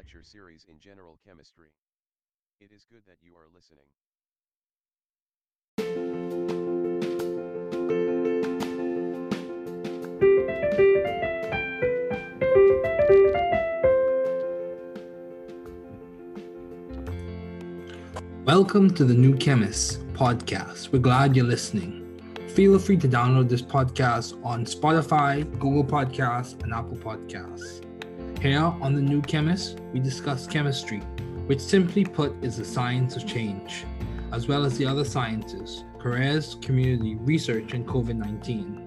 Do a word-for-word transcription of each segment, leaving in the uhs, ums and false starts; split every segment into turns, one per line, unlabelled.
lecture series in general chemistry. It is good that you are listening.
Welcome to the New Chemist podcast. We're glad you're listening. Feel free to download this podcast on Spotify, Google Podcasts, and Apple Podcasts. Here on the New Chemist, we discuss chemistry, which simply put is the science of change, as well as the other sciences, careers, community, research, and COVID nineteen.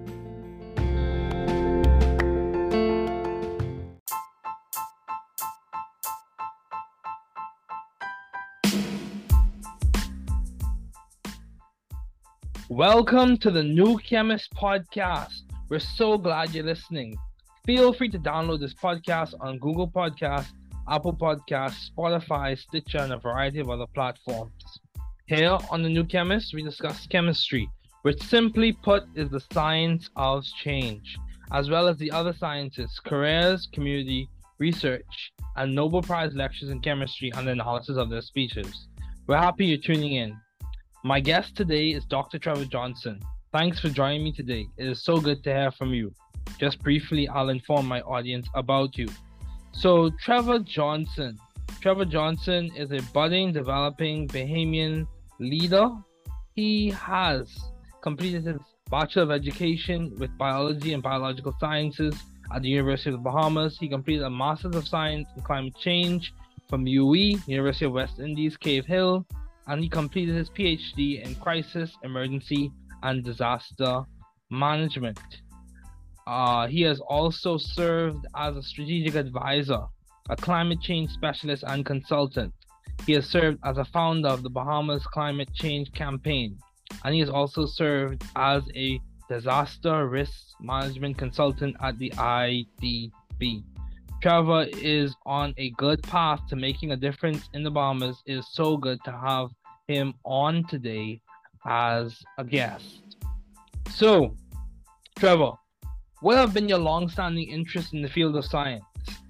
Welcome to the New Chemist podcast. We're so glad you're listening. Feel free to download this podcast on Google Podcasts, Apple Podcasts, Spotify, Stitcher, and a variety of other platforms. Here on the New Chemist, we discuss chemistry, which simply put is the science of change, as well as the other sciences, careers, community, research, and Nobel Prize lectures in chemistry and the analysis of their speeches. We're happy you're tuning in. My guest today is Doctor Trevor Johnson. Thanks for joining me today. It is so good to hear from you. Just briefly, I'll inform my audience about you. So, Trevor Johnson. Trevor Johnson is a budding, developing Bahamian leader. He has completed his Bachelor of Education with Biology and Biological Sciences at the University of the Bahamas. He completed a Master's of Science in Climate Change from U E, University of West Indies, Cave Hill, and he completed his PhD in Crisis, Emergency, and Disaster Management. Uh, he has also served as a strategic advisor, a climate change specialist and consultant. He has served as a founder of the Bahamas Climate Change Campaign, and he has also served as a disaster risk management consultant at the I D B. Trevor is on a good path to making a difference in the Bahamas. It is so good to have him on today as a guest. So, Trevor, what have been your long-standing interests in the field of science?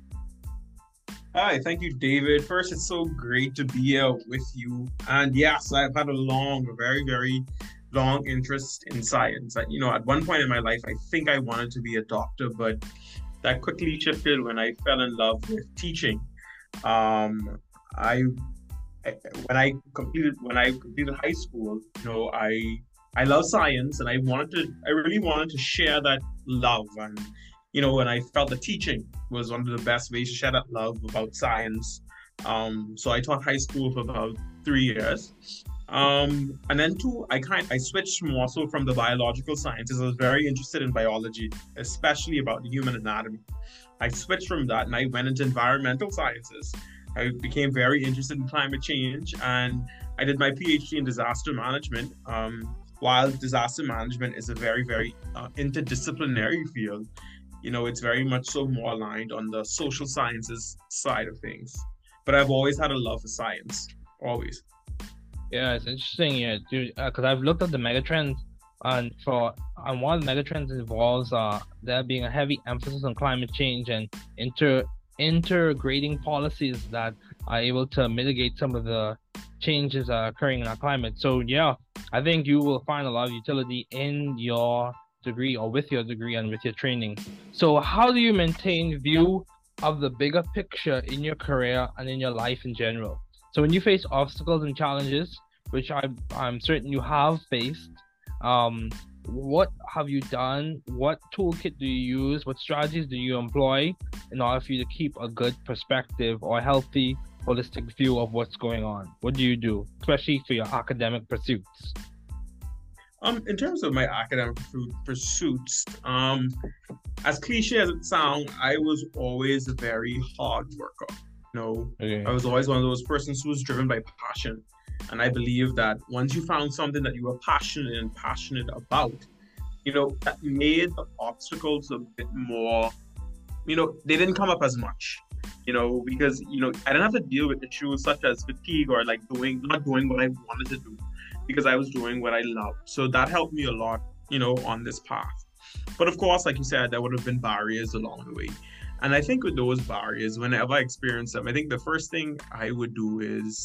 Hi, thank you, David. First, it's so great to be here with you. And yes, I've had a long, a very, very long interest in science. You know, at one point in my life, I think I wanted to be a doctor, but that quickly shifted when I fell in love with teaching. Um, I, I when I completed when I completed high school, you know, I I love science, and I wanted to. I really wanted to share that love, and you know, and I felt that teaching was one of the best ways to share that love about science. Um, so I taught high school for about three years. Um, and then too, I kind I switched more so from the biological sciences. I was very interested in biology, especially about the human anatomy. I switched from that and I went into environmental sciences. I became very interested in climate change, and I did my PhD in disaster management. Um, while disaster management is a very, very uh, interdisciplinary field, you know, it's very much so more aligned on the social sciences side of things. But I've always had a love for science, always.
Yeah, it's interesting, yeah, dude. Because uh, I've looked at the megatrends, and for and one of the megatrends involves uh there being a heavy emphasis on climate change and inter integrating policies that are able to mitigate some of the changes uh, occurring in our climate. So yeah, I think you will find a lot of utility in your degree or with your degree and with your training. So how do you maintain view of the bigger picture in your career and in your life in general? So when you face obstacles and challenges, which I, I'm certain you have faced, um, what have you done? What toolkit do you use? What strategies do you employ in order for you to keep a good perspective or a healthy, holistic view of what's going on? What do you do, especially for your academic pursuits?
Um, in terms of my academic pursuits, um, as cliche as it sounds, I was always a very hard worker. You know, okay. I was always one of those persons who was driven by passion. And I believe that once you found something that you were passionate and passionate about, you know, that made the obstacles a bit more, you know, they didn't come up as much, you know, because, you know, I didn't have to deal with issues such as fatigue or like doing, not doing what I wanted to do, because I was doing what I loved. So that helped me a lot, you know, on this path. But of course, like you said, there would have been barriers along the way. And I think with those barriers, whenever I experience them, I think the first thing I would do is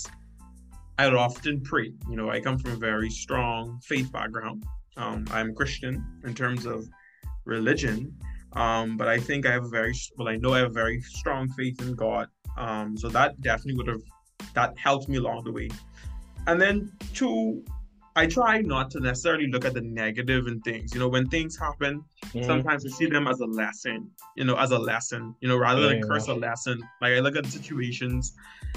I would often pray. You know, I come from a very strong faith background. Um, I'm Christian in terms of religion, um, but I think I have a very, well, I know I have a very strong faith in God. Um, so that definitely would have, that helped me along the way. And then two, I try not to necessarily look at the negative in things. You know, when things happen, mm-hmm. sometimes we see them as a lesson, you know, as a lesson, you know, rather than yeah, curse yeah. a lesson. Like I look at situations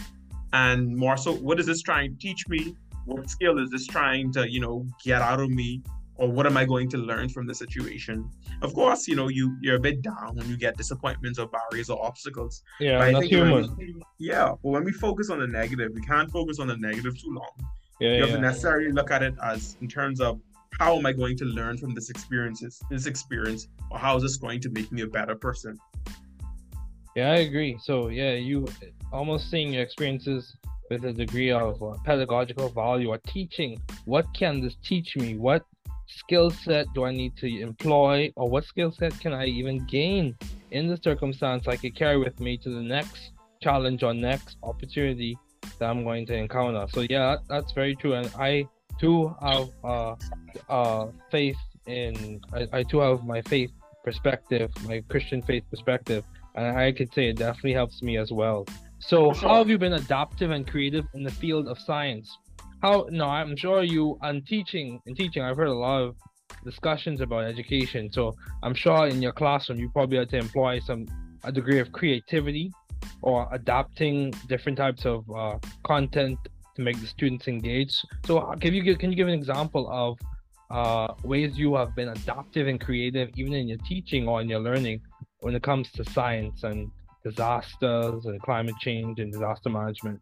and more so, what is this trying to teach me? What skill is this trying to, you know, get out of me? Or what am I going to learn from the situation? Of course, you know, you, you're a bit down when you get disappointments or barriers or obstacles.
Yeah, but that's human.
We, yeah, but when we focus on the negative, we can't focus on the negative too long.
Yeah,
you have
yeah.
to necessarily look at it as in terms of how am I going to learn from this experiences, this experience, or how is this going to make me a better person?
Yeah, I agree. So yeah, you almost seeing your experiences with a degree of uh, pedagogical value or teaching. What can this teach me? What skill set do I need to employ, or what skill set can I even gain in the circumstance I could carry with me to the next challenge or next opportunity that I'm going to encounter? So yeah, that, that's very true. And I too have uh, uh, faith in, I, I too have my faith perspective, my Christian faith perspective, and I could say it definitely helps me as well. So how have you been adaptive and creative in the field of science? How, no, I'm sure you, and teaching, in teaching, I've heard a lot of discussions about education. So I'm sure in your classroom, you probably had to employ some, a degree of creativity or adapting different types of uh, content to make the students engage. So can you give, can you give an example of uh, ways you have been adaptive and creative, even in your teaching or in your learning, when it comes to science and disasters and climate change and disaster management?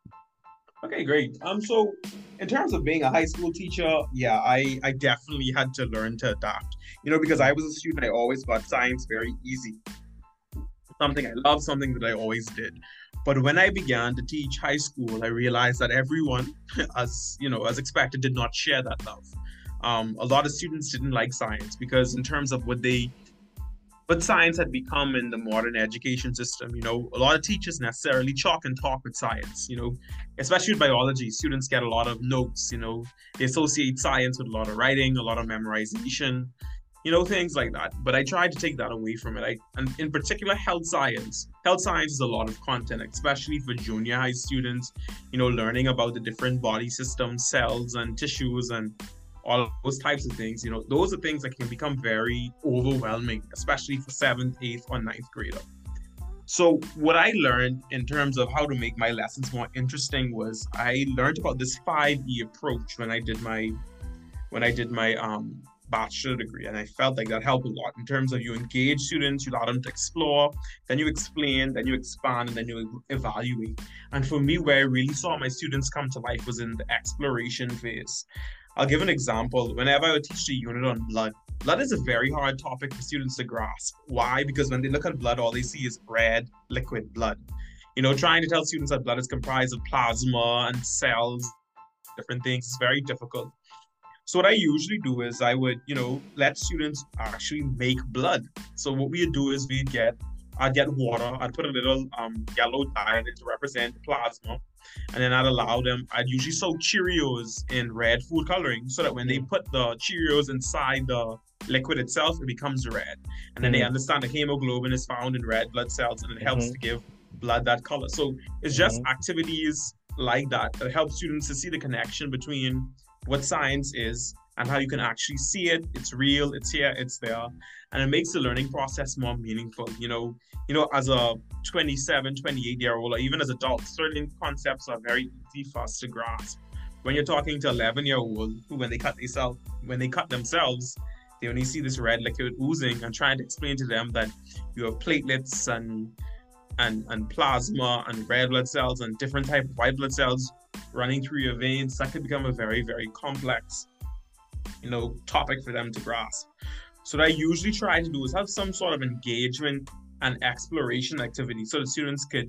Okay, great. Um, so in terms of being a high school teacher, yeah, I, I definitely had to learn to adapt. You know, because I was a student, I always got science very easy. Something I love, something that I always did. But when I began to teach high school, I realized that everyone, as you know, as expected, did not share that love. Um, a lot of students didn't like science because in terms of what they But science had become in the modern education system. You know, a lot of teachers necessarily chalk and talk with science, you know, especially with biology. Students get a lot of notes, you know, they associate science with a lot of writing, a lot of memorization, you know, things like that. But I tried to take that away from it. I, and in particular, health science. Health science is a lot of content, especially for junior high students, you know, learning about the different body systems, cells and tissues and all those types of things. You know, those are things that can become very overwhelming, especially for seventh, eighth, or ninth grader. So what I learned in terms of how to make my lessons more interesting was I learned about this five E approach when I did my when I did my um, bachelor degree, and I felt like that helped a lot in terms of you engage students, you allow them to explore, then you explain, then you expand, and then you evaluate. And for me, where I really saw my students come to life was in the exploration phase. I'll give an example. Whenever I would teach a unit on blood, blood is a very hard topic for students to grasp. Why? Because when they look at blood, all they see is red, liquid blood. You know, trying to tell students that blood is comprised of plasma and cells, different things, is very difficult. So what I usually do is I would, you know, let students actually make blood. So what we'd do is we'd get, I'd get water, I'd put a little um, yellow dye in it to represent plasma. And then I'd allow them, I'd usually soak Cheerios in red food coloring so that when they put the Cheerios inside the liquid itself, it becomes red. And then mm-hmm. they understand the hemoglobin is found in red blood cells and it mm-hmm. helps to give blood that color. So it's just mm-hmm. activities like that that help students to see the connection between what science is and how you can actually see it. It's real, it's here, it's there. And it makes the learning process more meaningful. You know, you know, as a twenty-seven, twenty-eight year old, or even as adults, certain concepts are very easy for us to grasp. When you're talking to eleven year old who, when they cut themselves, when they cut themselves, they only see this red liquid oozing, and trying to explain to them that you have platelets and and and plasma and red blood cells and different type of white blood cells running through your veins, that could become a very, very complex, you know, topic for them to grasp. So what I usually try to do is have some sort of engagement and exploration activity so the students could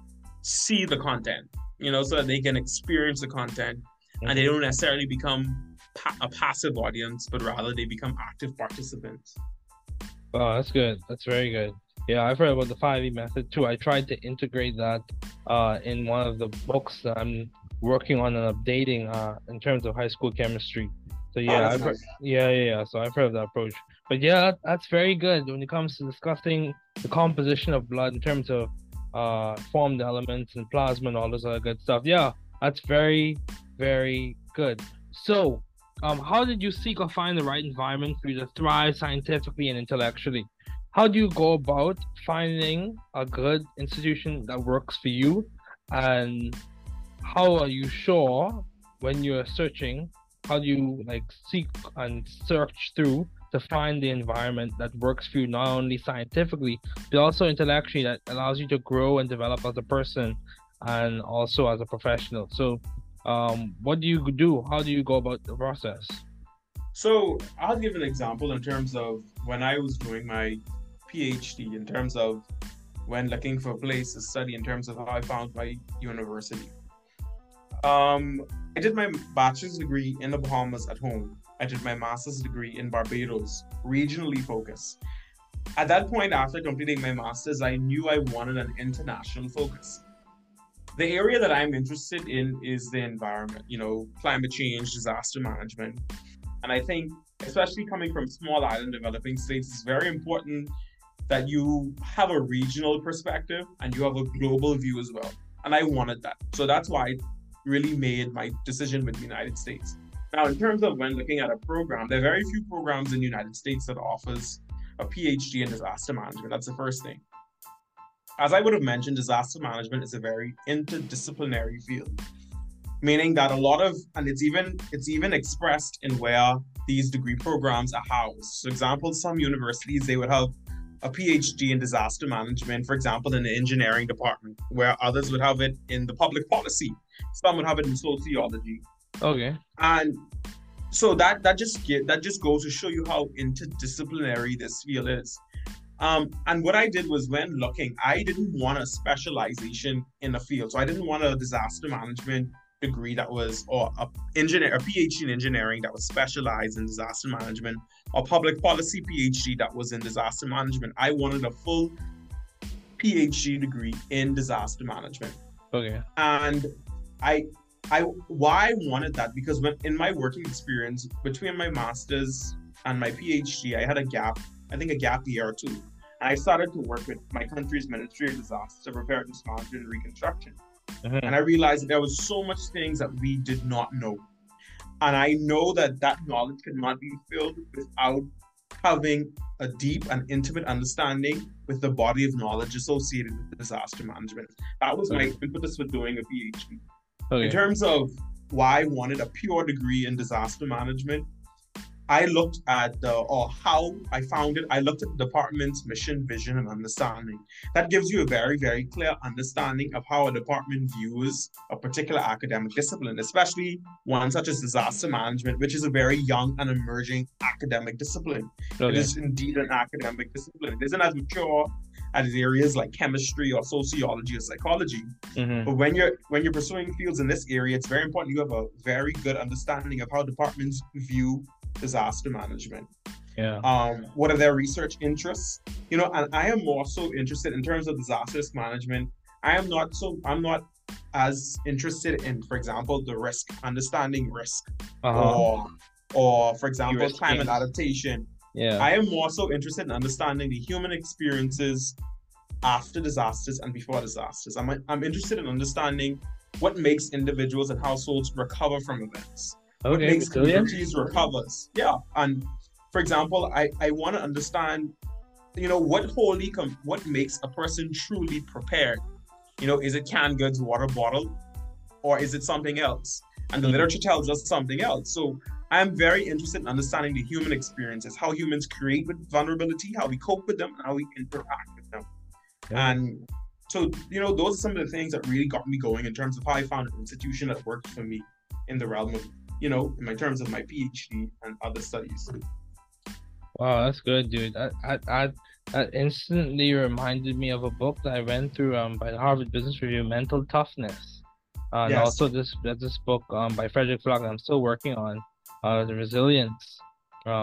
see the content, you know, so that they can experience the content mm-hmm. and they don't necessarily become pa- a passive audience, but rather they become active participants.
Oh, that's good. That's very good. Yeah, I've heard about the five E method too. I tried to integrate that uh, in one of the books that I'm working on and updating uh, in terms of high school chemistry. So
Oh,
yeah,
that's
I've heard,
nice.
yeah, yeah, yeah. So I've heard of that approach. But yeah, that, that's very good when it comes to discussing the composition of blood in terms of uh, formed elements and plasma and all this other good stuff. Yeah, that's very, very good. So, um, how did you seek or find the right environment for you to thrive scientifically and intellectually? How do you go about finding a good institution that works for you? And how are you sure when you're searching, how do you like seek and search through to find the environment that works for you, not only scientifically, but also intellectually, that allows you to grow and develop as a person and also as a professional? So, um, what do you do? How do you go about the process?
So I'll give an example in terms of when I was doing my PhD, in terms of when looking for a place to study, in terms of how I found my university. Um, I did my bachelor's degree in the Bahamas at home. I did my master's degree in Barbados, regionally focused. At that point, after completing my master's, I knew I wanted an international focus. The area that I'm interested in is the environment, you know, climate change, disaster management. And I think, especially coming from small island developing states, it's very important that you have a regional perspective and you have a global view as well. And I wanted that. So that's why I really made my decision with the United States. Now, in terms of when looking at a program, there are very few programs in the United States that offers a PhD in disaster management. That's the first thing. As I would have mentioned, disaster management is a very interdisciplinary field, meaning that a lot of, and it's even it's even expressed in where these degree programs are housed. For example, some universities, they would have a PhD in disaster management, for example, in the engineering department, where others would have it in the public policy. Some would have it in sociology.
Okay.
And so that that just get, that just goes to show you how interdisciplinary this field is. Um, and what I did was, when looking, I didn't want a specialization in a field. So I didn't want a disaster management degree that was, or a engineer, a PhD in engineering that was specialized in disaster management, or public policy PhD that was in disaster management. I wanted a full PhD degree in disaster management.
Okay.
And I I why I wanted that, because when in my working experience between my master's and my PhD, I had a gap, I think a gap year or two. And I started to work with my country's Ministry of Disaster Preparedness Management and Reconstruction.
Mhm.
And I realized that there was so much things that we did not know. And I know that that knowledge cannot be filled without having a deep and intimate understanding with the body of knowledge associated with disaster management. That was my impetus for doing a PhD.
Okay.
In terms of why I wanted a pure degree in disaster management, I looked at the, or how I found it, I looked at the department's mission, vision, and understanding. That gives you a very, very clear understanding of how a department views a particular academic discipline, especially one such as disaster management, which is a very young and emerging academic discipline.
Okay.
It is indeed an academic discipline. It isn't as mature as areas like chemistry or sociology or psychology.
Mhm.
But when you're when you're pursuing fields in this area, it's very important you have a very good understanding of how departments view disaster management.
Yeah.
Um, what are their research interests? You know, and I am also interested in terms of disaster risk management. I am not so I'm not as interested in, for example, the risk, understanding risk,
Uh-huh.
or or for example,
De-risking.
climate adaptation.
Yeah.
I am more so interested in understanding the human experiences after disasters and before disasters. I'm I'm interested in understanding what makes individuals and households recover from events. What
Okay.
makes
Brilliant.
communities recovers. Yeah. And for example, I, I want to understand, you know, what wholly com- what makes a person truly prepared. You know, is it canned goods, water bottle, or is it something else? And the
Mhm.
literature tells us something else. So I'm very interested in understanding the human experiences, how humans create with vulnerability, how we cope with them, and how we interact with them.
Yeah.
And so, you know, those are some of the things that really got me going in terms of how I found an institution that worked for me in the realm of, you know, in my terms of my PhD and other studies.
Wow, that's good, dude. That, I, I, that instantly reminded me of a book that I read through um by the Harvard Business Review, Mental Toughness. Uh, and
Yes.
also this this book um by Frederick Flack that I'm still working on, uh, The Resilience. Um,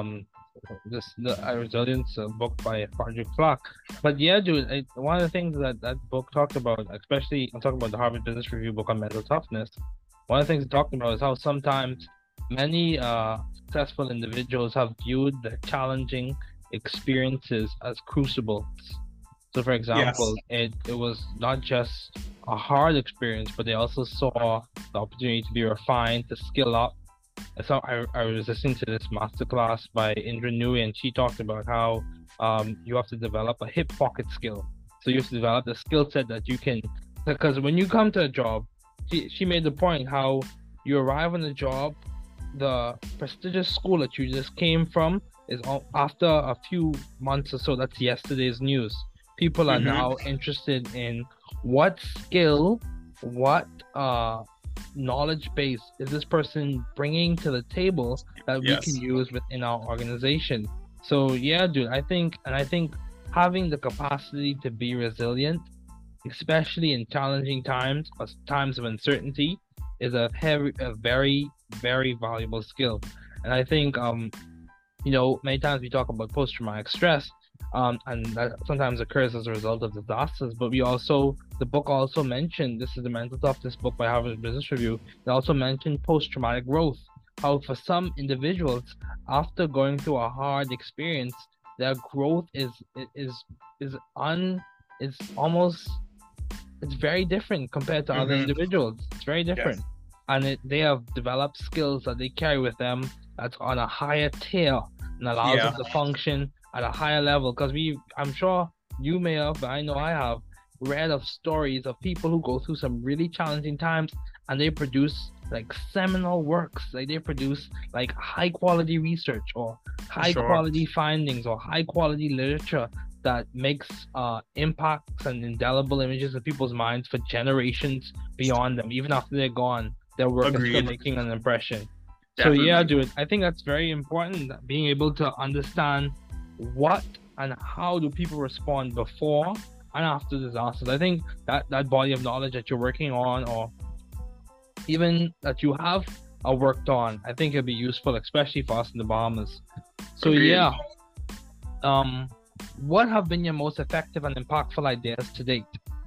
this the uh, Resilience uh, book by Frederick Clark. But yeah, dude, I, one of the things that that book talked about, especially I'm talking about the Harvard Business Review book on mental toughness. One of the things it talked about is how sometimes many uh, successful individuals have viewed the challenging experiences as crucibles. So, for example, yes. it, it was not just a hard experience, but they also saw the opportunity to be refined, to skill up. So I, I was listening to this masterclass by Indra Nooyi, and she talked about how um, you have to develop a hip pocket skill. So you have to develop the skill set that you can, because when you come to a job, she, she made the point how you arrive on the job, the prestigious school that you just came from is all, after a few months or so, that's yesterday's news. People are mm-hmm. now interested in what skill, what uh, knowledge base is this person bringing to the table that yes. we can use within our organization. So yeah, dude, I think, and I think having the capacity to be resilient, especially in challenging times or times of uncertainty, is a heavy, a very, very valuable skill. And I think, um, you know, many times we talk about post-traumatic stress, um, and that sometimes occurs as a result of disasters. But we also, the book also mentioned, this is the Mental Toughness book by Harvard Business Review, they also mentioned post-traumatic growth. How for some individuals, after going through a hard experience, their growth is is is un is almost it's very different compared to mm-hmm. other individuals. It's very different. Yes. And it, they have developed skills that they carry with them that's on a higher tier and allows yeah. them to function at a higher level. Because we, I'm sure you may have, but I know I have, read of stories of people who go through some really challenging times and they produce like seminal works, like they produce like high quality research or high sure. quality findings or high quality literature that makes uh, impacts and indelible images in people's minds for generations beyond them. Even after they're gone, their work Agreed. Is still making an impression. Definitely. So yeah, dude, I think that's very important, being able to understand what and how do people respond before and after disasters. I think that that body of knowledge that you're working on, or even that you have uh, worked on, I think it'll be useful, especially for us in the Bahamas. So Agreed. yeah, um, what have been your most effective and impactful ideas to date?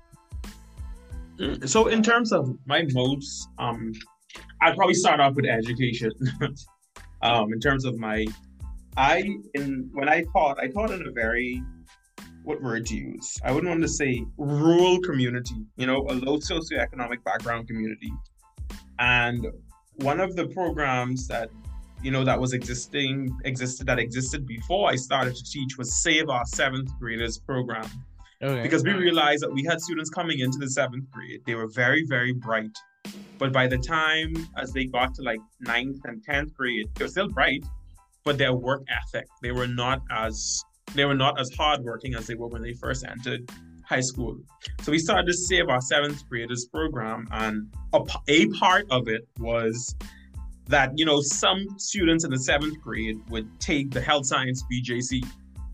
So in terms of my most, um, I'd probably start off with education. um, in terms of my, I in when I taught, I taught in a very, what word to use? I wouldn't want to say rural community, you know, a low socioeconomic background community. And one of the programs that, you know, that was existing, existed, that existed before I started to teach was Save Our Seventh Graders program. Okay. Because we realized that we had students coming into the seventh grade. They were very, very bright. But by the time as they got to like ninth and tenth grade, they were still bright, but their work ethic, they were not as, they were not as hardworking as they were when they first entered high school. So we started to Save Our Seventh Graders program, and a, a part of it was that, you know, some students in the seventh grade would take the health science B J C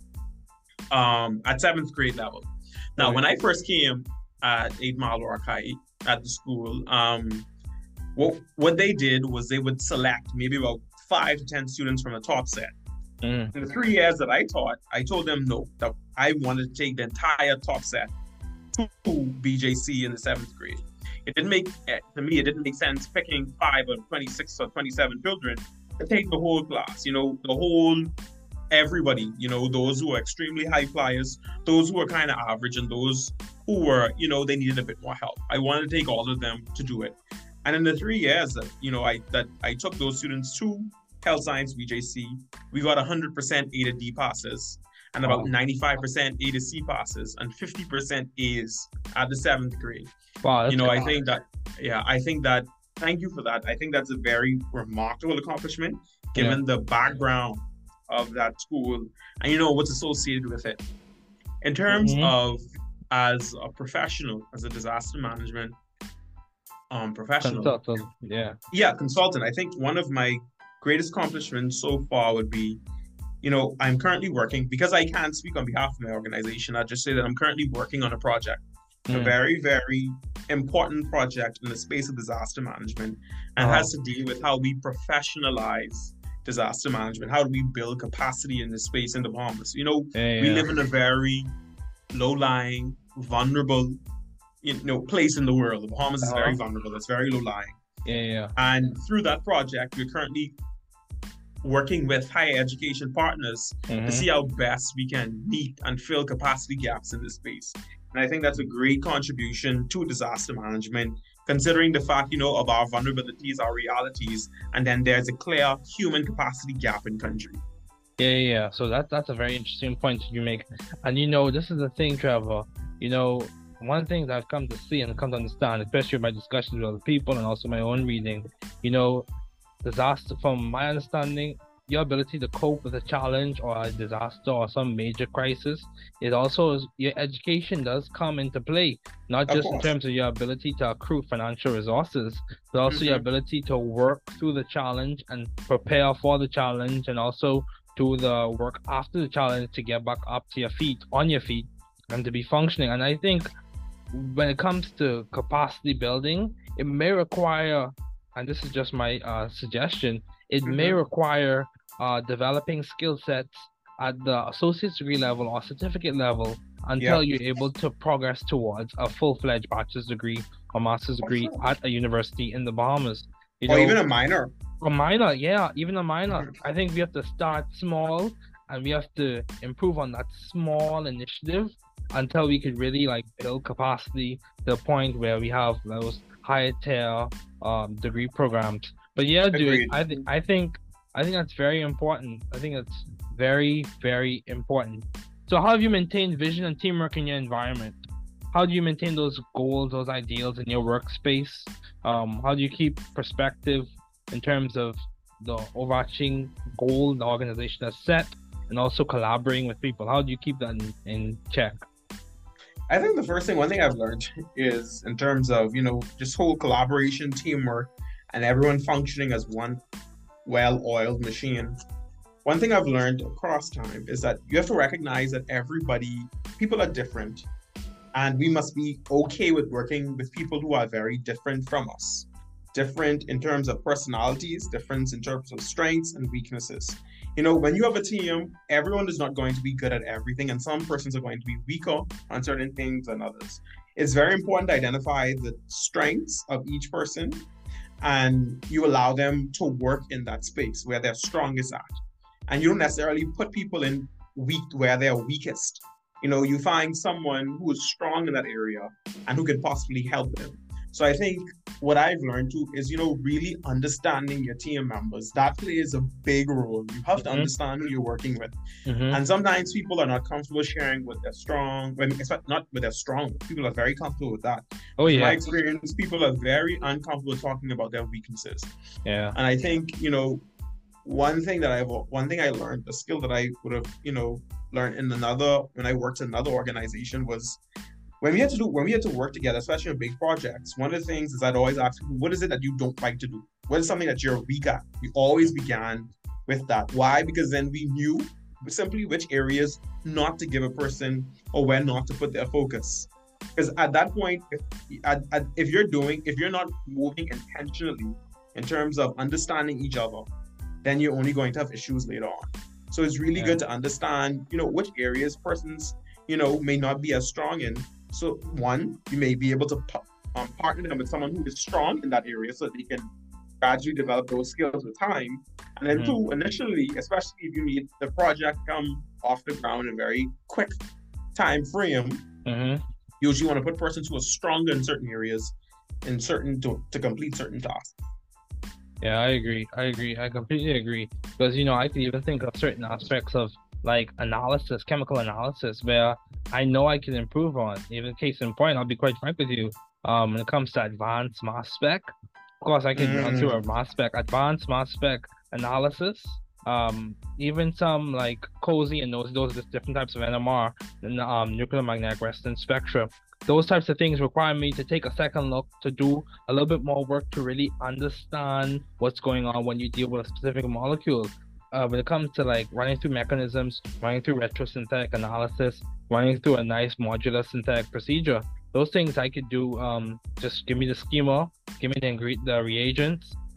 um, at seventh grade level. Now, okay. when I first came at eight Mile Rockay at the school, um, what what they did was they would select maybe about five to ten students from the top set. Mm. In the three years that I taught, I told them no, that I wanted to take the entire top set to B J C in the seventh grade. It didn't make, to me, it didn't make sense picking five or twenty-six or twenty-seven children to take the whole class, you know, the whole, everybody, you know, those who are extremely high flyers, those who are kind of average, and those who were, you know, they needed a bit more help. I wanted to take all of them to do it. And in the three years that, you know, I that I took those students to Health Science B J C, we got one hundred percent A to D passes, and about wow. ninety-five percent A to C passes, and fifty percent A's at the seventh grade. Wow, you know, I think that, yeah, I think that, thank you for that. I think that's a very remarkable accomplishment, given yeah. the background of that school and, you know, what's associated with it. In terms mm-hmm. of, as a professional, as a disaster management um, professional.
Consultant, yeah.
Yeah, consultant. I think one of my greatest accomplishments so far would be, you know, I'm currently working, because I can't speak on behalf of my organization, I'll just say that I'm currently working on a project, mm. a very, very important project in the space of disaster management, and oh. has to deal with how we professionalize disaster management? How do we build capacity in this space in the Bahamas? You know,
Yeah,
we
yeah.
live in a very low-lying, vulnerable, you know, place in the world. The Bahamas is very
Uh-huh.
vulnerable. It's very low-lying.
Yeah, yeah.
And through that project, we're currently working with higher education partners to
Mhm.
see how best we can meet and fill capacity gaps in this space. And I think that's a great contribution to disaster management, considering the fact, you know, of our vulnerabilities, our realities, and then there's a clear human capacity gap in country.
Yeah, yeah, yeah. So that that's a very interesting point you make. And you know, this is the thing, Trevor. You know, one thing that I've come to see and come to understand, especially in my discussions with other people and also my own reading, you know, disaster, from my understanding, your ability to cope with a challenge or a disaster or some major crisis, it also is, your education does come into play, not
Of
just in
course.
terms of your ability to accrue financial resources, but also your
Mhm.
ability to work through the challenge and prepare for the challenge, and also do the work after the challenge to get back up to your feet, on your feet, and to be functioning. And I think when it comes to capacity building, it may require, and this is just my uh, suggestion, it may
Mhm.
require uh, developing skill sets at the associate degree level or certificate level until
Yeah.
you're able to progress towards a full-fledged bachelor's degree or master's
For
degree
sure.
at a university in the Bahamas. You
Or
know,
even a minor.
a minor, yeah, even a minor.
Mhm.
I think we have to start small and we have to improve on that small initiative until we could really like build capacity to the point where we have those higher tier um degree programs. But yeah, dude,
Agreed.
I think I think I think that's very important. I think that's very, very important. So how have you maintained vision and teamwork in your environment? How do you maintain those goals, those ideals in your workspace? Um, how do you keep perspective in terms of the overarching goal the organization has set, and also collaborating with people? How do you keep that in, in check?
I think the first thing, one thing I've learned is in terms of, you know, just whole collaboration, teamwork, and everyone functioning as one well-oiled machine. One thing I've learned across time is that you have to recognize that everybody, people are different, and we must be okay with working with people who are very different from us. Different in terms of personalities, different in terms of strengths and weaknesses. You know, when you have a team, everyone is not going to be good at everything, and some persons are going to be weaker on certain things than others. It's very important to identify the strengths of each person, and you allow them to work in that space where they're strongest at. And you don't necessarily put people in weak where they're weakest. You know, you find someone who is strong in that area and who can possibly help them. So I think what I've learned too is, you know, really understanding your team members. That plays a big role. You have to
Mhm.
understand who you're working with.
Mhm.
And sometimes people are not comfortable sharing what they're strong, when expect not with their strong. People are very comfortable with that.
Oh
In my
yeah,
experience, people are very uncomfortable talking about their weaknesses.
yeah.
And I think, you know, one thing that I've one thing I learned, a skill that I would have, you know, learned in another when I worked in another organization was when we had to do when we had to work together, especially on big projects. One of the things is I'd always ask people, what is it that you don't like to do? What is something that you're weak at? We always began with that. Why? Because then we knew simply which areas not to give a person or where not to put their focus. Because at that point, if, at, at, if you're doing, if you're not moving intentionally in terms of understanding each other, then you're only going to have issues later on. So it's really
Yeah.
good to understand, you know, which areas persons, you know, may not be as strong in. So one, you may be able to um, partner them with someone who is strong in that area so that they can gradually develop those skills with time. And then
Mhm.
two, initially, especially if you need the project come off the ground in a very quick time frame,
Mhm.
you usually want to put persons who are stronger in certain areas in certain to, to complete certain tasks.
Yeah, I agree. I agree. I completely agree. Because, you know, I can even think of certain aspects of like analysis, chemical analysis, where I know I can improve on. Even case in point, I'll be quite frank with you. Um, when it comes to advanced mass spec, of course, I can run through a
Mm.
mass spec, advanced mass spec analysis. Um, even some like COSY and those those different types of N M R, and um, nuclear magnetic resonance spectra. Those types of things require me to take a second look, to do a little bit more work to really understand what's going on when you deal with a specific molecule. Uh, when it comes to like running through mechanisms, running through retrosynthetic analysis, running through a nice modular synthetic procedure, those things I could do. Um, just give me the schema, give me the ingredient, the reagents,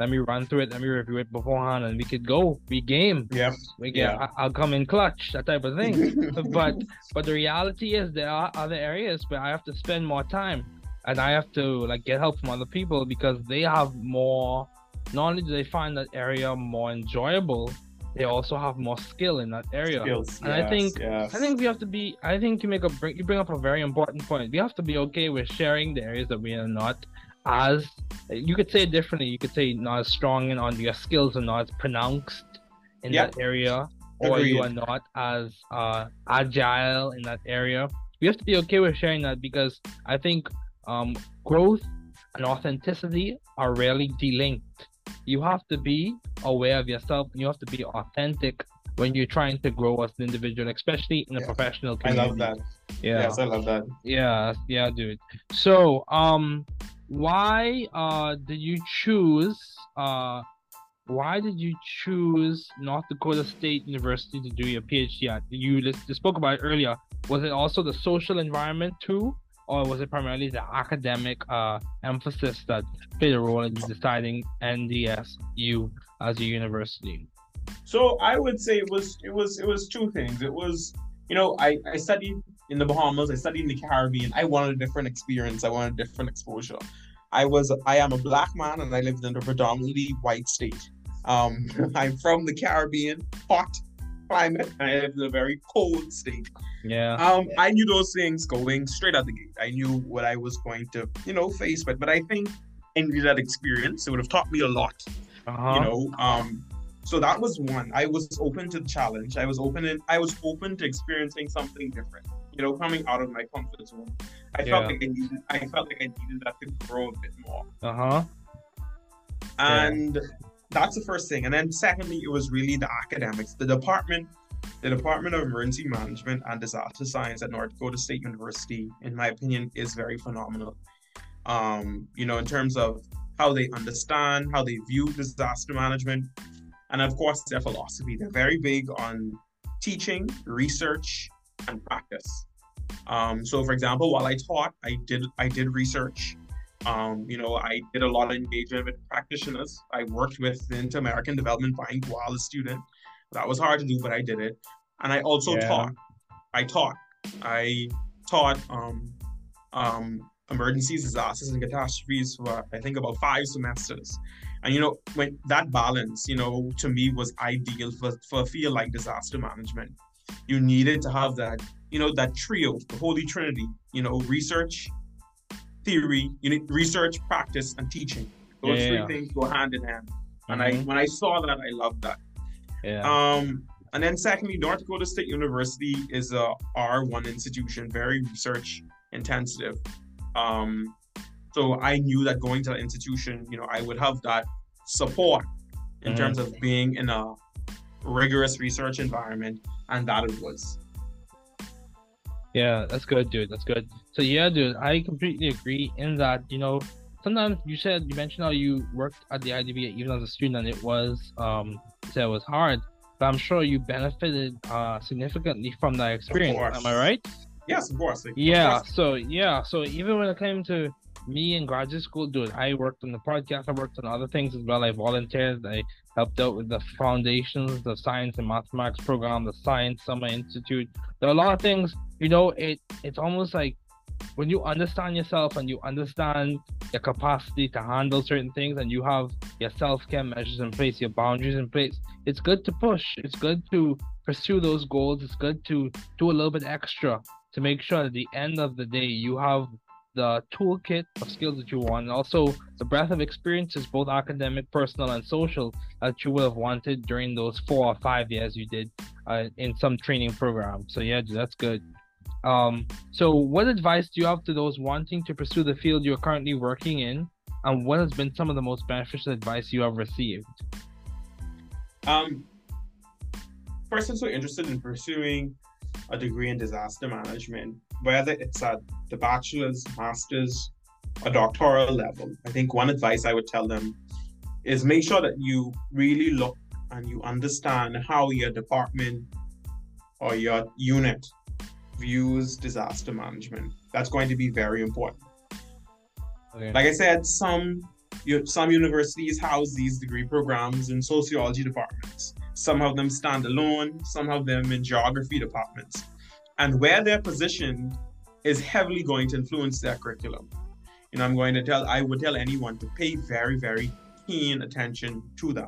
let me run through it, let me review it beforehand, and we could go. We game.
Yeah.
We get.
Yeah.
I, I'll come in clutch, that type of thing. but but the reality is there are other areas where I have to spend more time, and I have to like get help from other people because they have more. Not only do they find that area more enjoyable, they also have more skill in that area.
Skills,
and
yes,
I think
yes.
I think we have to be. I think you make a bring you bring up a very important point. We have to be okay with sharing the areas that we are not as. You could say it differently. You could say not as strong in on your skills are not as pronounced in
Yeah.
that area, or
Agreed.
you are not as uh, agile in that area. We have to be okay with sharing that because I think um, growth and authenticity are rarely delinked. You have to be aware of yourself. You have to be authentic when you're trying to grow as an individual, especially in a
Yeah.
professional
I
community.
love that.
Yeah.
Yes, I love that.
Yeah, yeah, dude. So, um, why uh did you choose uh why did you choose North Dakota State University to do your PhD at? You just you spoke about it earlier. Was it also the social environment too, or was it primarily the academic uh emphasis that played a role in you deciding N D S U as a university?
So I would say it was it was it was two things. It was, you know, I, I studied in the Bahamas, I studied in the Caribbean. I wanted a different experience, I wanted a different exposure. I was I am a black man and I lived in a predominantly white state. Um I'm from the Caribbean, hot climate, and I lived in a very cold state.
Yeah.
Um, I knew those things going straight out the gate. I knew what I was going to, you know, face with. But I think I needed that experience. It would have taught me a lot,
Uh-huh.
you know. Um, so that was one. I was open to the challenge. I was open and I was open to experiencing something different. You know, coming out of my comfort zone. I
Yeah.
felt like I needed. I felt like I needed that to grow a bit more.
Uh-huh.
And that's the first thing. And then secondly, it was really the academics. The department, the Department of Emergency Management and Disaster Science at North Dakota State University, in my opinion, is very phenomenal. Um, you know, in terms of how they understand, how they view disaster management, and of course their philosophy. They're very big on teaching, research, and practice. Um, so for example, while I taught, I did I did research. Um, you know, I did a lot of engagement with practitioners. I worked with the Inter-American Development Bank while a student. That was hard to do, but I did it. And I also
Yeah.
taught. I taught. I taught um, um, emergencies, disasters, and catastrophes for I think about five semesters. And you know, when that balance, you know, to me was ideal for, for a field like disaster management. You needed to have that, you know, that trio, the holy trinity, you know, research, theory, you need research, practice, and teaching. Those
Yeah,
three
yeah.
things go hand in hand. And I
Mhm.
when I saw that, I loved that.
Yeah.
Um, and then secondly, North Dakota State University is a R one institution, very research intensive. Um, so I knew that going to that institution, you know, I would have that support in
Mhm.
terms of being in a rigorous research environment, and that it was.
Yeah, that's good, dude. That's good. So yeah, dude, I completely agree in that, you know, sometimes you said you mentioned how you worked at the I D B even as a student and it was um you said it was hard, but I'm sure you benefited uh significantly from that experience.
course.
Am I right?
Yes, of course. Like, of
Yeah,
course.
so yeah, so even when it came to me in graduate school, dude, I worked on the podcast, I worked on other things as well. I volunteered, I helped out with the foundations, the science and mathematics program, the Science Summer Institute. There are a lot of things, you know, it it's almost like when you understand yourself and you understand your capacity to handle certain things and you have your self-care measures in place, your boundaries in place, it's good to push. It's good to pursue those goals. It's good to do a little bit extra to make sure at the end of the day you have the toolkit of skills that you want, and also the breadth of experiences, both academic, personal, and social, that you would have wanted during those four or five years you did uh, in some training program. So yeah, dude, that's good. Um, so what advice do you have to those wanting to pursue the field you're currently working in, and what has been some of the most beneficial advice you have received?
Um, persons who are interested in pursuing a degree in disaster management, whether it's at the bachelor's, master's, or doctoral level, I think one advice I would tell them is make sure that you really look and you understand how your department or your unit views disaster management. That's going to be very important.
Okay.
Like I said, some you, some universities house these degree programs in sociology departments. Some have them stand alone, some have them in geography departments. And where they're positioned is heavily going to influence their curriculum. You know, I'm going to tell, I would tell anyone to pay very, very keen attention to that.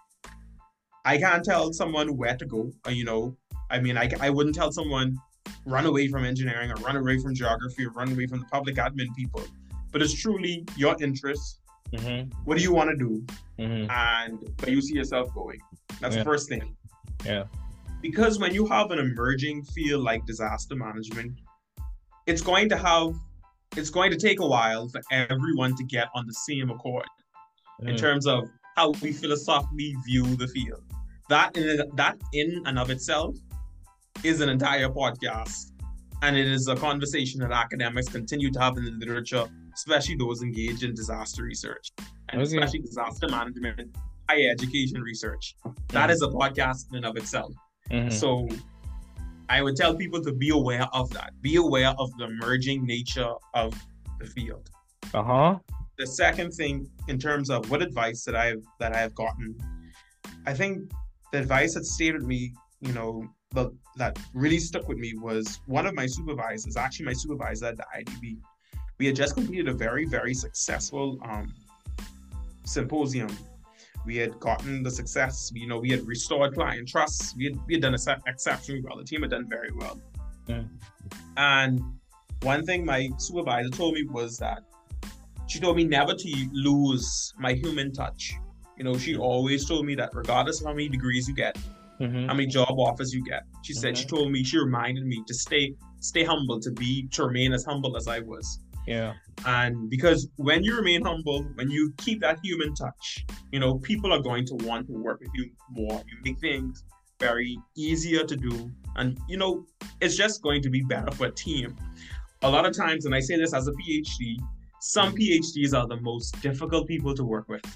I can't tell someone where to go, you know, I mean, I, I wouldn't tell someone run away from engineering or run away from geography or run away from the public admin people. But it's truly your interest.
Mm-hmm.
What do you want to do?
Mm-hmm.
And where you see yourself going. That's
Yeah.
the first thing.
Yeah.
Because when you have an emerging field like disaster management, it's going to have, it's going to take a while for everyone to get on the same accord in
Mm.
terms of how we philosophically view the field. That in, that in and of itself is an entire podcast. And it is a conversation that academics continue to have in the literature, especially those engaged in disaster research, and
Okay.
especially disaster management, higher education research. That is a podcast in and of itself.
Mhm.
So I would tell people to be aware of that. Be aware of the emerging nature of the field.
Uh-huh.
The second thing, in terms of what advice that I've that I have gotten, I think the advice that stayed with me, you know, the, that really stuck with me was one of my supervisors, actually my supervisor at the I D B. We had just completed a very, very successful um, symposium. We had gotten the success, you know, we had restored client trust. We had, we had done ex- exceptionally well. The team had done very well.
Yeah.
And one thing my supervisor told me was that she told me never to lose my human touch. You know, she always told me that regardless of how many degrees you get,
Mhm.
how many job offers you get, she said,
Okay.
she told me, she reminded me to stay, stay humble, to be, to remain as humble as I was.
Yeah.
And because when you remain humble, when you keep that human touch, you know, people are going to want to work with you more. You make things very easier to do. And, you know, it's just going to be better for a team. A lot of times, and I say this as a PhD, some PhDs are the most difficult people to work with.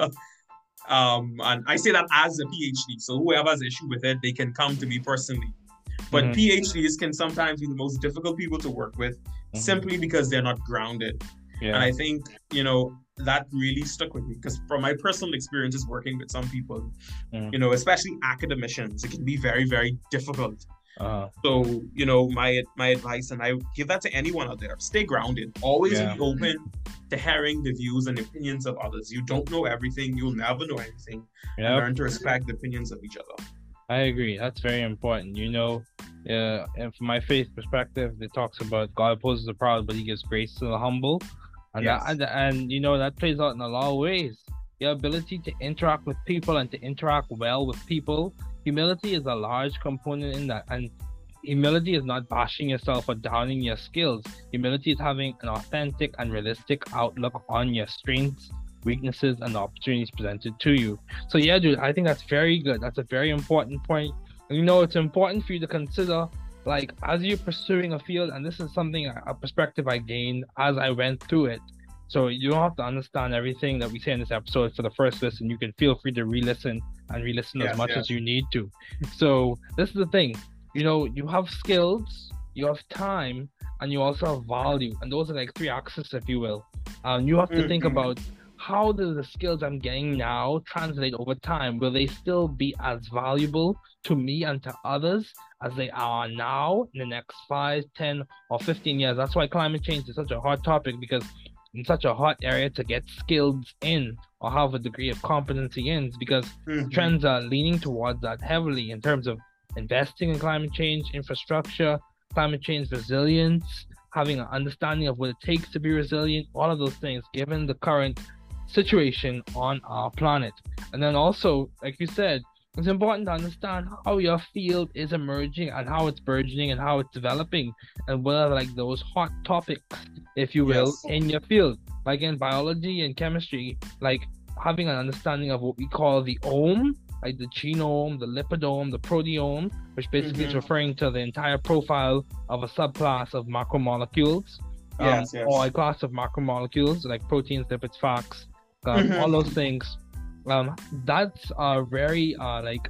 um, and I say that as a PhD. So whoever has issue with it, they can come to me personally. But
Mhm.
PhDs can sometimes be the most difficult people to work with
Mhm.
simply because they're not grounded.
Yeah.
And I think, you know, that really stuck with me because from my personal experiences working with some people,
Mm.
you know, especially academicians, it can be very, very difficult.
Uh-huh.
So, you know, my my advice, and I give that to anyone out there, stay grounded. Always
Yeah.
be open to hearing the views and opinions of others. You don't know everything. You'll never know anything.
Yep.
Learn to respect the opinions of each other.
I agree. That's very important. You know, uh, and from my faith perspective, it talks about God opposes the proud, but He gives grace to the humble, and
Yes.
that, and, and you know that plays out in a lot of ways. Your ability to interact with people and to interact well with people. Humility is a large component in that, and humility is not bashing yourself or downing your skills. Humility is having an authentic and realistic outlook on your strengths, weaknesses, and opportunities presented to you. So yeah, dude, I think that's very good. That's a very important point. And, you know, it's important for you to consider, like, as you're pursuing a field, and this is something, a perspective I gained as I went through it. So you don't have to understand everything that we say in this episode for the first listen. You can feel free to re-listen and re-listen
Yes,
as much
yes.
as you need to. So this is the thing. You know, you have skills, you have time, and you also have value. And those are like three axes, if you will. Um, you have to think
Mhm.
about, how do the skills I'm getting now translate over time? Will they still be as valuable to me and to others as they are now in the next five, ten, or fifteen years? That's why climate change is such a hot topic, because in such a hot area to get skills in or have a degree of competency in, is because
Mhm.
trends are leaning towards that heavily in terms of investing in climate change infrastructure, climate change resilience, having an understanding of what it takes to be resilient, all of those things, given the current situation on our planet. And then also, like you said, it's important to understand how your field is emerging and how it's burgeoning and how it's developing, and what are like those hot topics, if you will,
Yes.
in your field. Like in biology and chemistry, like having an understanding of what we call the ohm, like the genome, the lipidome, the proteome, which basically is
Mhm.
referring to the entire profile of a subclass of macromolecules, um,
Yes, yes.
or a class of macromolecules like proteins, lipids, fats, um,
Mhm.
all those things. Um, that's uh, very uh, like,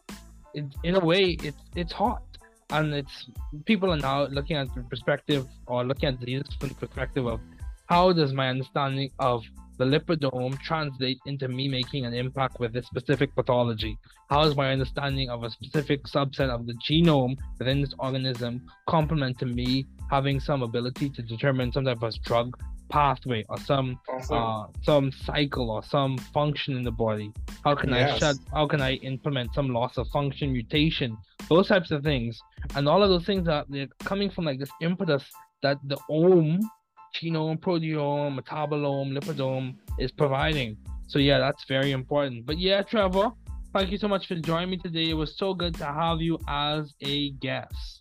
it, in a way, it's it's hot, and it's people are now looking at the perspective or looking at these from the perspective of how does my understanding of the lipidome translate into me making an impact with this specific pathology? How is my understanding of a specific subset of the genome within this organism complement to me having some ability to determine some type of drug pathway or some
Awesome.
uh some cycle or some function in the body? How can
Yes.
I shut how can I implement some loss of function mutation? Those types of things. And all of those things are they're coming from like this impetus that the ome, genome, proteome, metabolome, lipidome is providing. So yeah, that's very important. But yeah, Trevor, thank you so much for joining me today. It was so good to have you as a guest.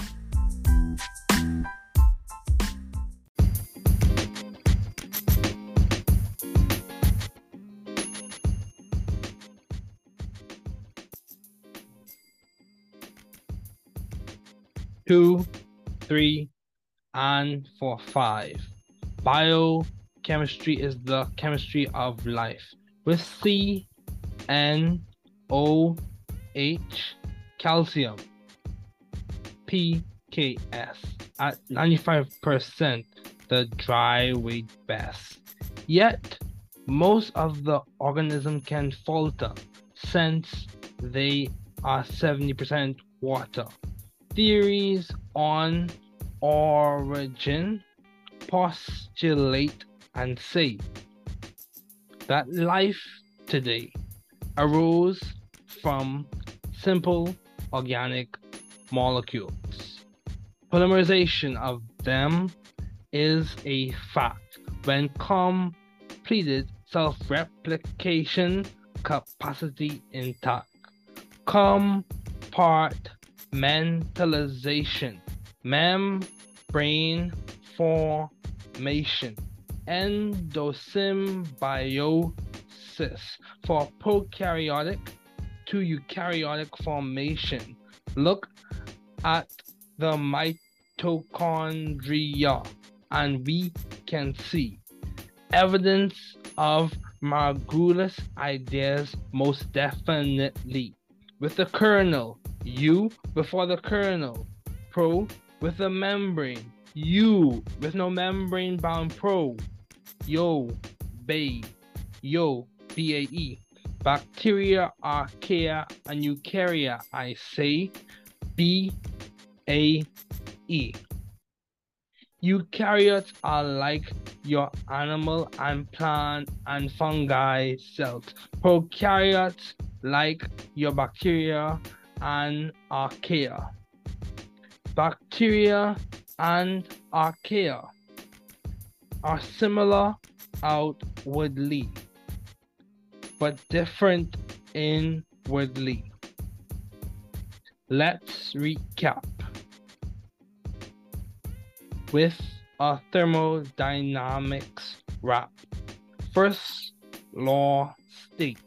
Two, three, and for five. Biochemistry is the chemistry of life. With C, N, O, H, calcium, P, K, S at ninety-five percent the dry weight best. Yet, most of the organism can falter since they are seventy percent water. Theories on origin postulate and say that life today arose from simple organic molecules. Polymerization of them is a fact when completed self-replication capacity intact. Compartmentalization, membrane formation, endosymbiosis for prokaryotic to eukaryotic formation. Look at the mitochondria and we can see evidence of Margulis ideas most definitely. With the kernel, U before the kernel, pro with the membrane, U with no membrane bound pro, yo, bay, yo, B A E. Bacteria, archaea, and eukarya, I say, B A E. Eukaryotes are like your animal and plant and fungi cells. Prokaryotes like your bacteria and archaea. Bacteria and archaea are similar outwardly, but different inwardly. Let's recap with a thermodynamics wrap. First law states,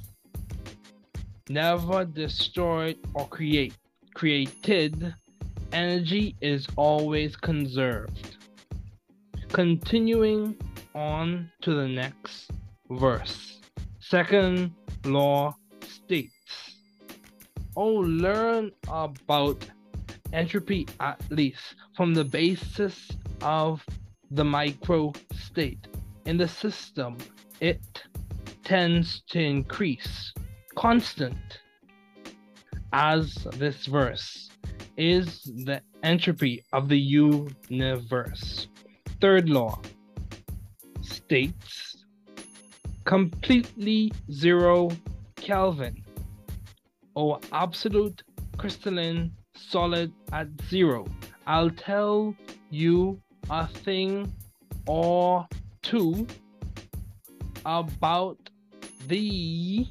never destroyed or create. Created energy is always conserved. Continuing on to the next verse. Second law states, oh, learn about entropy at least from the basis of the micro state. In the system, it tends to increase. Constant, as this verse, is the entropy of the universe. Third law states, completely zero Kelvin, or absolute crystalline solid at zero. I'll tell you a thing or two about the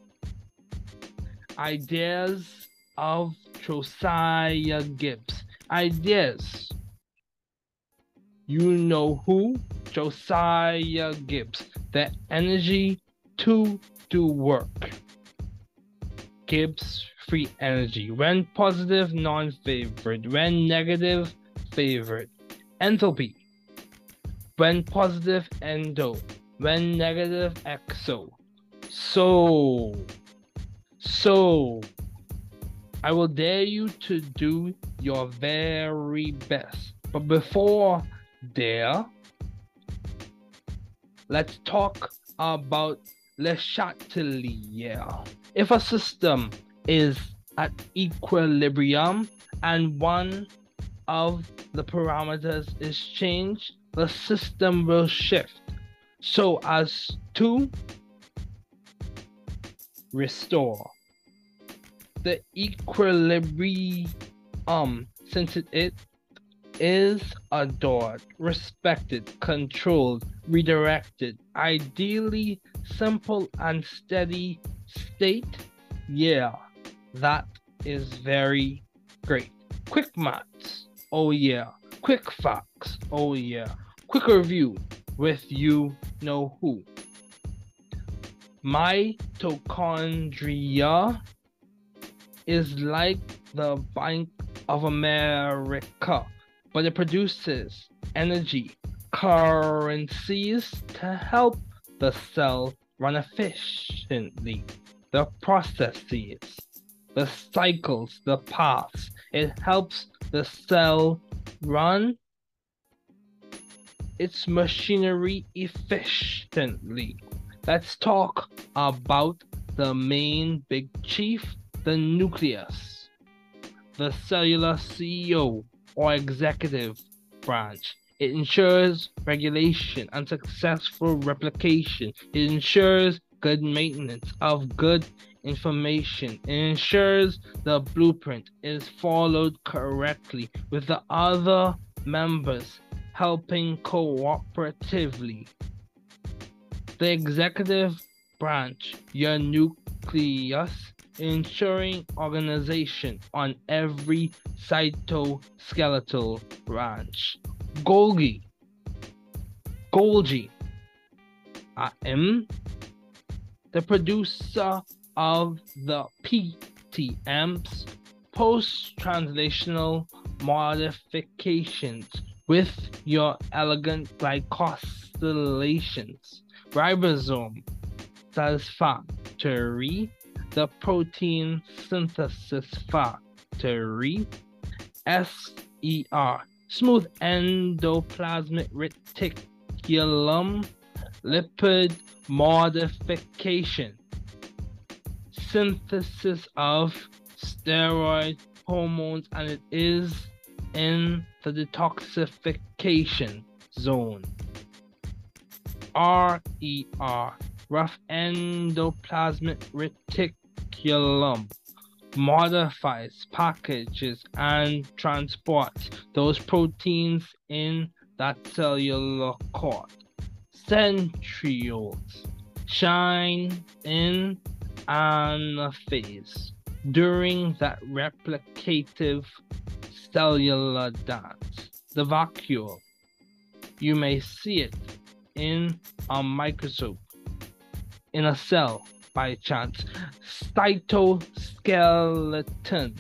ideas of Josiah Gibbs. Ideas. You know who? Josiah Gibbs. The energy to do work. Gibbs free energy. When positive, non-favored. When negative, favored. Enthalpy. When positive, endo. When negative, exo. So, so, I will dare you to do your very best. But before dare, let's talk about Le Chatelier. If a system is at equilibrium and one of the parameters is changed, the system will shift so as to restore the equilibrium, since it, it is adored, respected, controlled, redirected, ideally simple and steady state. Yeah, that is very great. Quick maths, oh yeah. Quick facts, oh yeah. Quick review with you know who. Mitochondria is like the Bank of America, but it produces energy, currencies to help the cell run efficiently. The processes, the cycles, the paths, it helps the cell run its machinery efficiently. Let's talk about the main big chief, the nucleus, the cellular C E O or executive branch. It ensures regulation and successful replication. It ensures good maintenance of good information. It ensures the blueprint is followed correctly with the other members helping cooperatively. The executive branch, your nucleus, ensuring organization on every cytoskeletal branch. Golgi, Golgi, I am the producer of the P T Ms, post-translational modifications with your elegant glycosylations. Ribosome satisfactory, the protein synthesis factory. S E R, smooth endoplasmic reticulum, lipid modification, synthesis of steroid hormones, and it is in the detoxification zone. R E R, rough endoplasmic reticulum, modifies, packages, and transports those proteins in that cellular cord. Centrioles shine in anaphase during that replicative cellular dance. The vacuole, you may see it in a microscope, in a cell by chance. Cytoskeleton,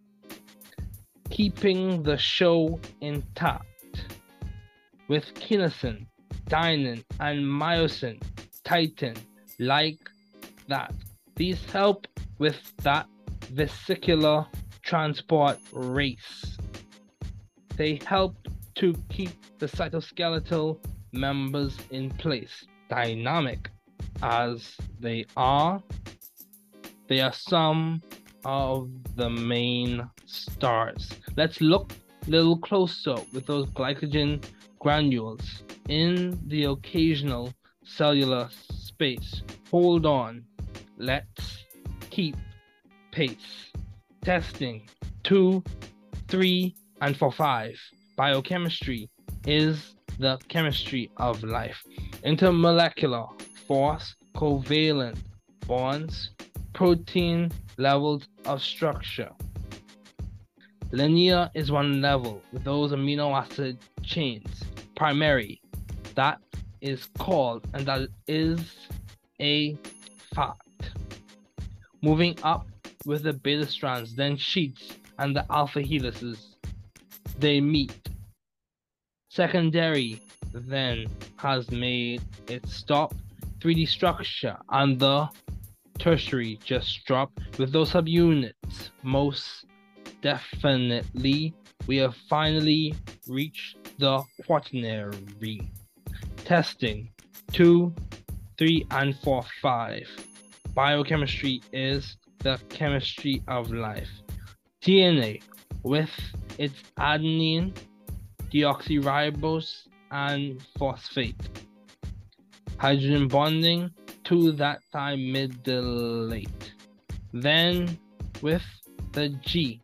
keeping the show intact with kinesin, dynein, and myosin, titin, like that. These help with that vesicular transport race. They help to keep the cytoskeletal members in place, dynamic as they are. They are some of the main stars. Let's look a little closer with those glycogen granules in the occasional cellular space. Hold on, let's keep pace. Testing two, three, and for five. Biochemistry is the chemistry of life. Intermolecular force, covalent bonds, protein levels of structure. Linear is one level with those amino acid chains. Primary, that is called, and that is a fact. Moving up with the beta strands, then sheets and the alpha helices, they meet. Secondary then has made its stop. three D structure and the tertiary just dropped with those subunits. Most definitely, we have finally reached the quaternary. Testing two, three, and four, five. Biochemistry is the chemistry of life. D N A with its adenine, deoxyribose, and phosphate. Hydrogen bonding to that thymidylate. Then with the G,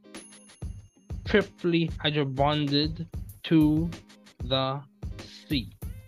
triply hydrobonded to the C.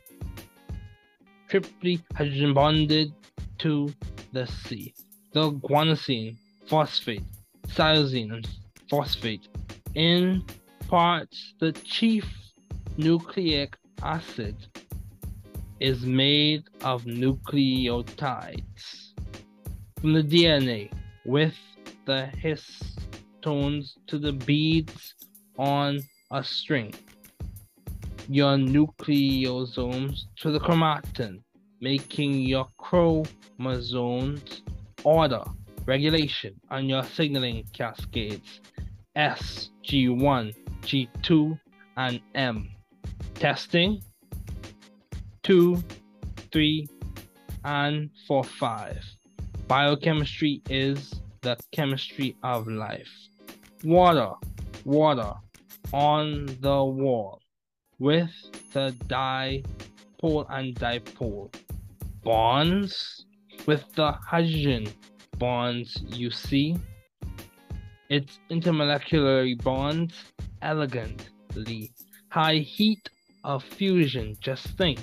Triply hydrogen bonded to the C. The guanosine, phosphate, cytosine, and phosphate imparts the chief nucleic acid is made of nucleotides from the D N A with the histones to the beads on a string. Your nucleosomes to the chromatin, making your chromosomes order, regulation, and your signaling cascades S, G one, G two, and M. Testing two, three, and four, five. Biochemistry is the chemistry of life. Water, water on the wall with the dipole and dipole. Bonds with the hydrogen bonds you see. Its intermolecular bonds elegantly. High heat of fusion, just think,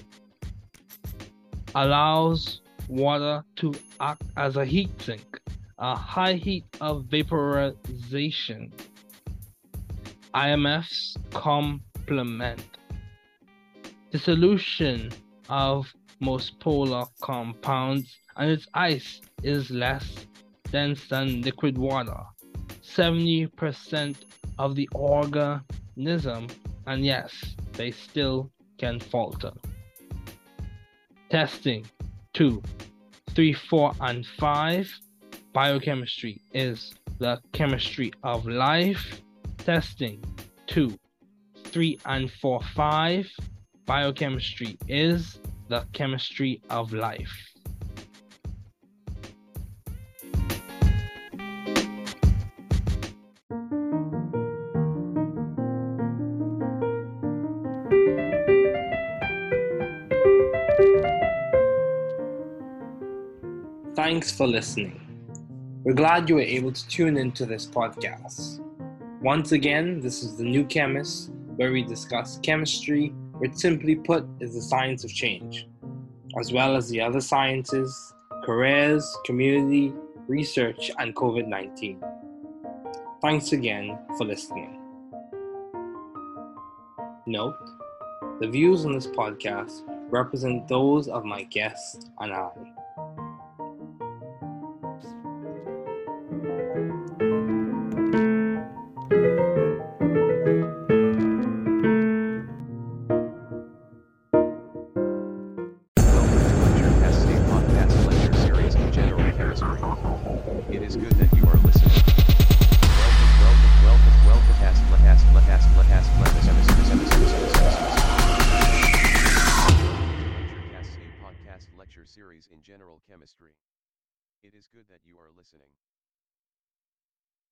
allows water to act as a heat sink. A high heat of vaporization. I M Fs complement. Dissolution of most polar compounds, and its ice is less dense than liquid water. seventy percent of the organism, and yes, they still can falter. Testing two, three, four, and five. Biochemistry is the chemistry of life. Testing two, three, and four, five. Biochemistry is the chemistry of life. Thanks for listening. We're glad you were able to tune into this podcast. Once again, this is The New Chemist, where we discuss chemistry, which simply put is the science of change, as well as the other sciences, careers, community, research, and COVID nineteen. Thanks again for listening. Note, the views on this podcast represent those of my guests and I.
It is good that you are listening. Welcome, welcome, welcome, welcome, cast, cast, cast, cast, podcast lecture series in general chemistry. It is good that you are listening.